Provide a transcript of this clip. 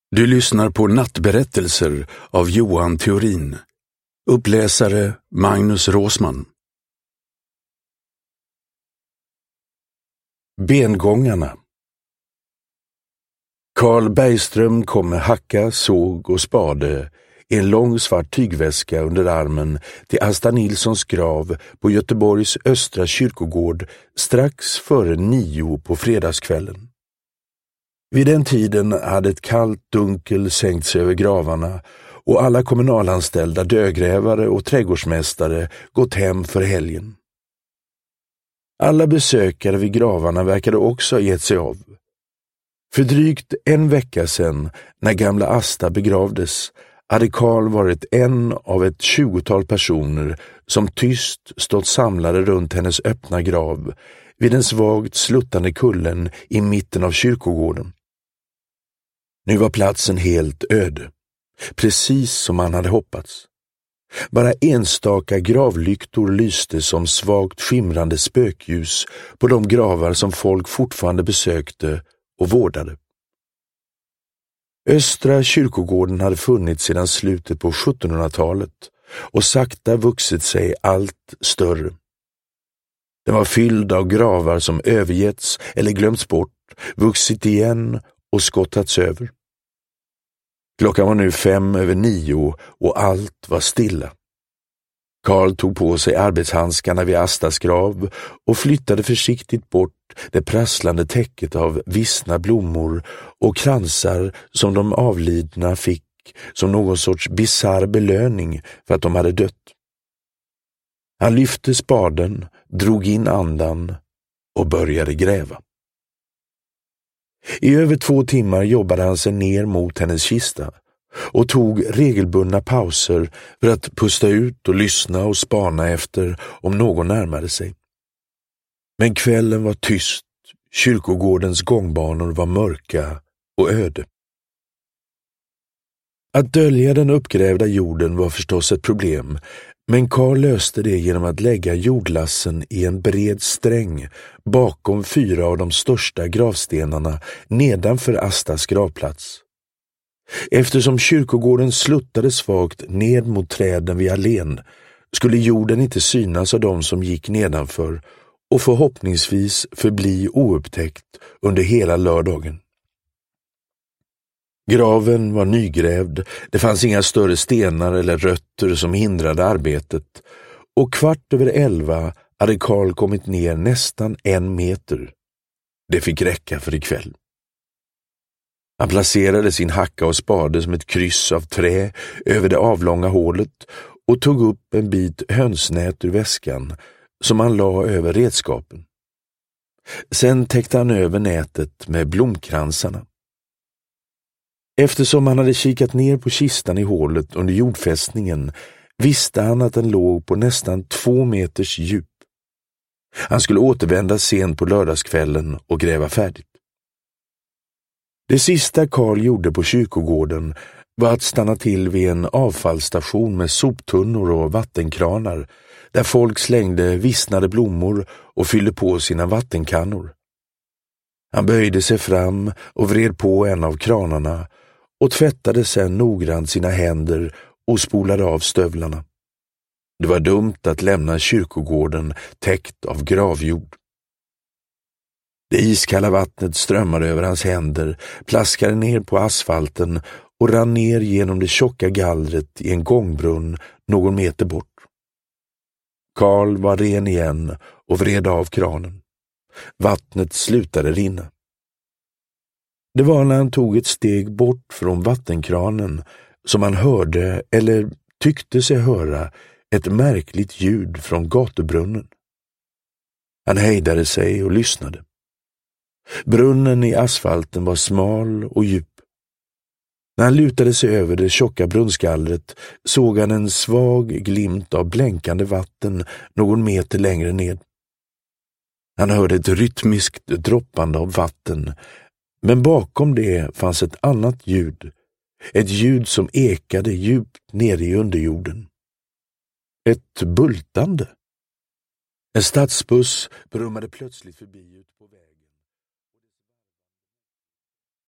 Du lyssnar på Nattberättelser av Johan Theorin. Uppläsare Magnus Råsman. Bengångarna. Carl Bergström kom med hacka, såg och spade i en lång svart tygväska under armen till Asta Nilssons grav på Göteborgs östra kyrkogård strax före 9 på fredagskvällen. Vid den tiden hade ett kallt dunkel sänkt sig över gravarna och alla kommunalanställda dödgrävare och trädgårdsmästare gått hem för helgen. Alla besökare vid gravarna verkade också ha gett sig av. För drygt en vecka sedan, när gamla Asta begravdes, hade Carl varit en av ett 20-tal personer som tyst stått samlade runt hennes öppna grav vid den svagt sluttande kullen i mitten av kyrkogården. Nu var platsen helt öde, precis som han hade hoppats. Bara enstaka gravlyktor lyste som svagt skimrande spökljus på de gravar som folk fortfarande besökte och vårdade. Östra kyrkogården hade funnits sedan slutet på 1700-talet och sakta vuxit sig allt större. Den var fylld av gravar som övergetts eller glömts bort, vuxit igen och skottats över. Klockan var nu 8:05 och allt var stilla. Carl tog på sig arbetshandskarna vid Astas grav och flyttade försiktigt bort det prasslande täcket av vissna blommor och kransar som de avlidna fick som någon sorts bizarr belöning för att de hade dött. Han lyfte spaden, drog in andan och började gräva. I över 2 timmar jobbade han sig ner mot hennes kista och tog regelbundna pauser för att pusta ut och lyssna och spana efter om någon närmade sig. Men kvällen var tyst, kyrkogårdens gångbanor var mörka och öde. Att dölja den uppgrävda jorden var förstås ett problem, men Carl löste det genom att lägga jordlassen i en bred sträng bakom 4 av de största gravstenarna nedanför Astas gravplats. Eftersom kyrkogården sluttade svagt ned mot träden vid allén skulle jorden inte synas av de som gick nedanför och förhoppningsvis förbli oupptäckt under hela lördagen. Graven var nygrävd, det fanns inga större stenar eller rötter som hindrade arbetet och 11:15 hade Carl kommit ner nästan 1 meter. Det fick räcka för ikväll. Han placerade sin hacka och spade som ett kryss av trä över det avlånga hålet och tog upp en bit hönsnät ur väskan som han la över redskapen. Sen täckte han över nätet med blomkransarna. Eftersom han hade kikat ner på kistan i hålet under jordfästningen visste han att den låg på nästan 2 meters djup. Han skulle återvända sent på lördagskvällen och gräva färdigt. Det sista Carl gjorde på kyrkogården var att stanna till vid en avfallsstation med soptunnor och vattenkranar där folk slängde vissnade blommor och fyllde på sina vattenkannor. Han böjde sig fram och vred på en av kranarna och tvättade sedan noggrant sina händer och spolade av stövlarna. Det var dumt att lämna kyrkogården täckt av gravjord. Det iskalla vattnet strömmade över hans händer, plaskade ner på asfalten och rann ner genom det tjocka gallret i en gångbrunn någon meter bort. Carl var ren igen och vred av kranen. Vattnet slutade rinna. Det var när han tog ett steg bort från vattenkranen som han hörde, eller tyckte sig höra, ett märkligt ljud från gatubrunnen. Han hejdade sig och lyssnade. Brunnen i asfalten var smal och djup. När han lutade sig över det tjocka brunnskallret såg han en svag glimt av blänkande vatten någon meter längre ned. Han hörde ett rytmiskt droppande av vatten, men bakom det fanns ett annat ljud. Ett ljud som ekade djupt nere i underjorden. Ett bultande. En stadsbuss brummade plötsligt förbi ut på vägen.